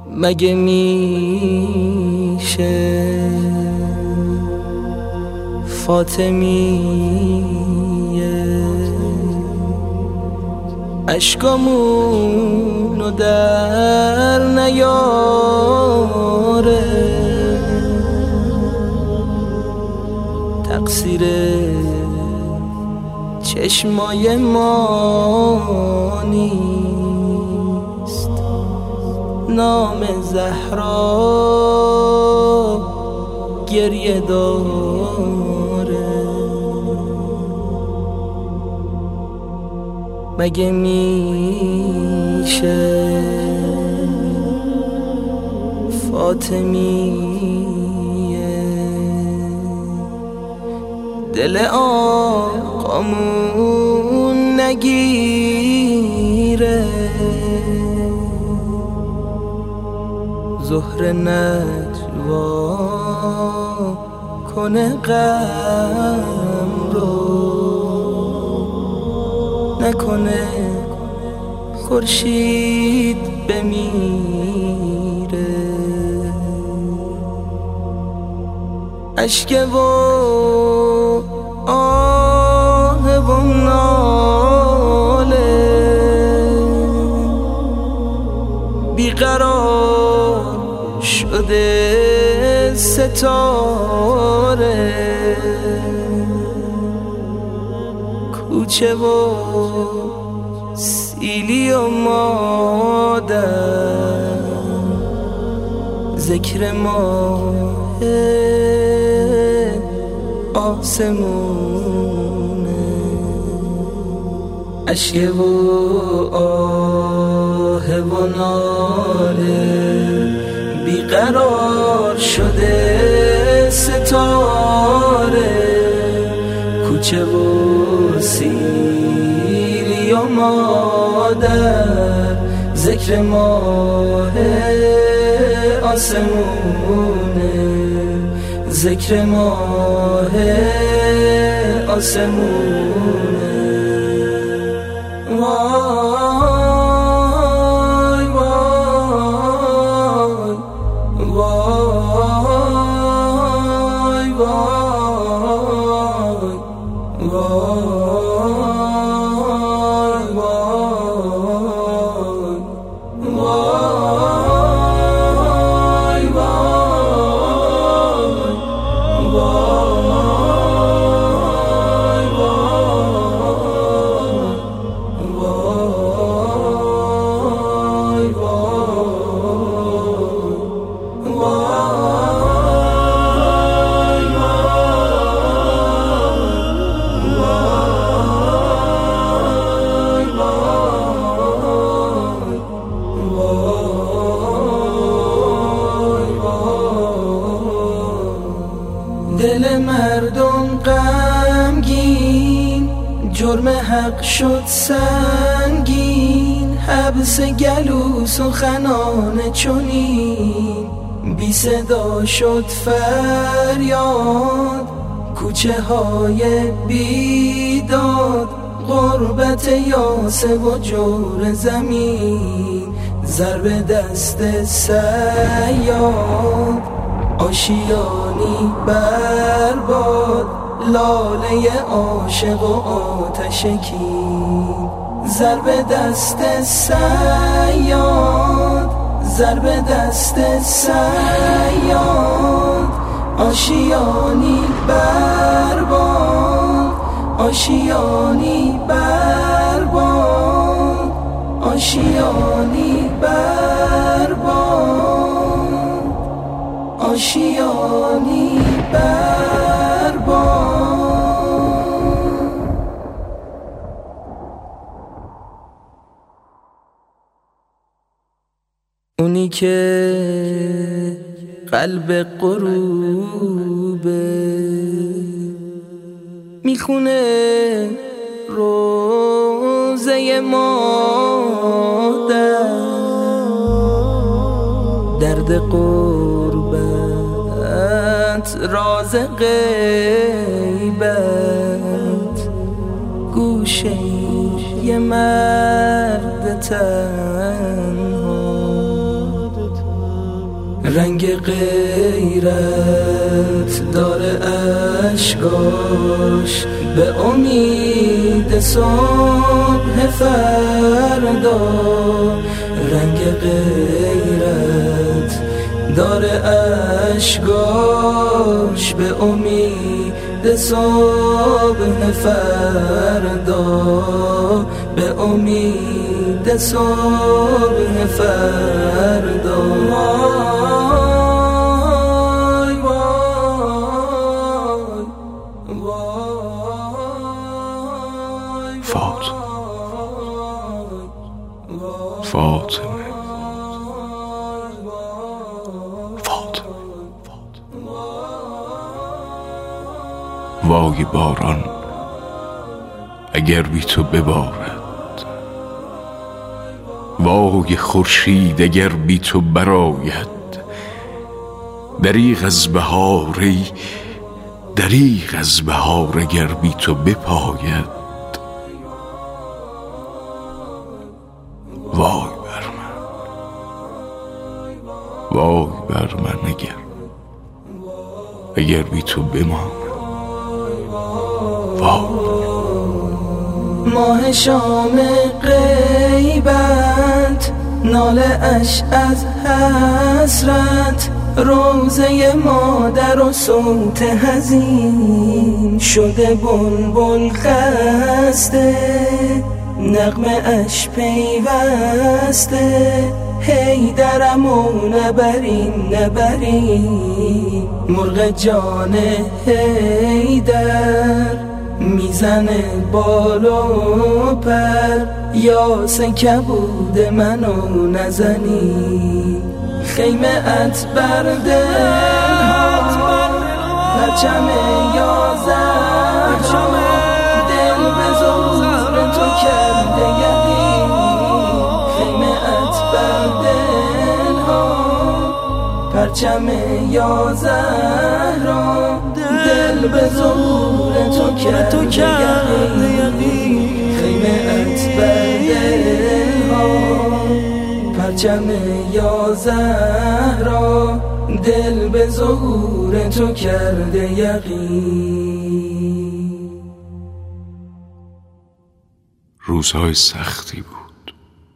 مگه میشه فاطمیه اشکامونو در نیاره، تقصیر چشمای ما نیست، نام زهرا گریه داره. مگه میشه فاطمیه دل آقامون نگیره، زهر نجوا کنه غم رو، نکنه خورشید بمیره. اشک و آه و ناله بیقرار شده ستاره، کوچه و سیلی و مادر ذکر ماه آسمونه. اشک و آه و ناله بیقرار شده ستاره، کوچه و سیلی و مادر ذکر ماه آسمونه، ذکر ماه آسمونه. وای وای وای وای دل مردم غمگین، جرم حق شد سنگین، حبس گلو سخنان چنین، بی صدا شد فریاد کوچه های بیداد، غربت یاسه و جور زمین، ضرب دست صیاد، آشیانی برباد، لاله عاشق و آتش کین، ضرب دست صیاد، ضرب دست صیاد، آشیانی برباد، آشیانی برباد، آشیانی برباد، آشیانی برباد. اونی که قلب غروبه میخونه روزه مادر، درد قربت راز غیبت، گوشه یه مرد تنها رنگ غیرت داره اشکاش، به امید صبح فردا. رنگ غیرت داره اشکاش، به امید صبح فردا، به امید صبح فردا. وای وای وای فاطمه وای باران اگر بی تو ببارد، وای خورشید اگر بی تو برآید. دریغ از بهار ای دریغ از بهار اگر بی تو بپاید. وای بر من وای بر من اگر بی تو بمانم. ماه شام غیبت، ناله اش از حسرت، روزه مادر و صوت حزین شده بلبل خسته. نغمه اش پیوسته، حیدرم و نبرین نبرین. مرغ جان حیدر میزنه بال و پر، یاس کبود منو نزنی. خیمه ات بر دلها پرچم یازر، دل به زور تو کرده یقین. خیمه ات بر دلها پرچم یازر، دل به زور تو کرده یقین. خیمه ات بر دلها پرچم یازر، دل به زور تو کرده یقین. روزهای سختی بود.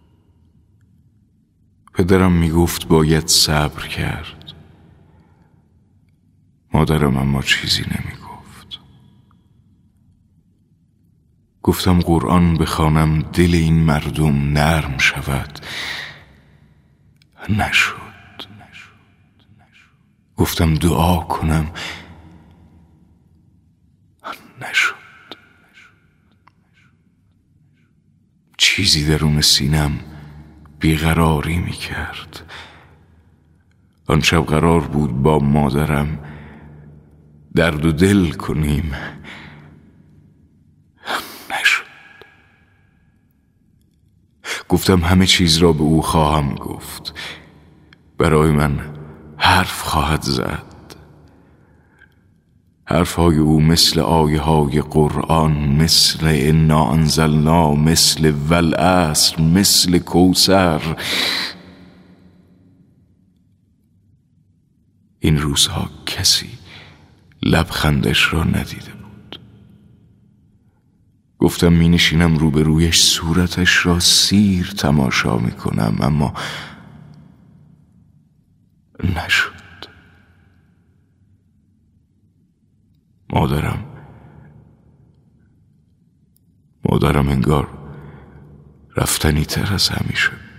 پدرم میگفت باید صبر کرد. مادرم اما چیزی نمیگفت. گفتم قرآن بخوانم دل این مردم نرم شود. نشد. گفتم دعا کنم. نشد. چیزی درون سینم بیقراری میکرد. آن شب قرار بود با مادرم درد و دل کنیم. نشد. گفتم همه چیز را به او خواهم گفت. برای من حرف خواهد زد. حرفهای او مثل آیه های قرآن، مثل انا انزلنا، مثل والعصر، مثل کوثر. این روزها کسی لبخندش را ندیده بود. گفتم می نشینم روبرویش، صورتش را سیر تماشا می کنم، اما نشد. مادرم انگار رفتنی تر از همیشه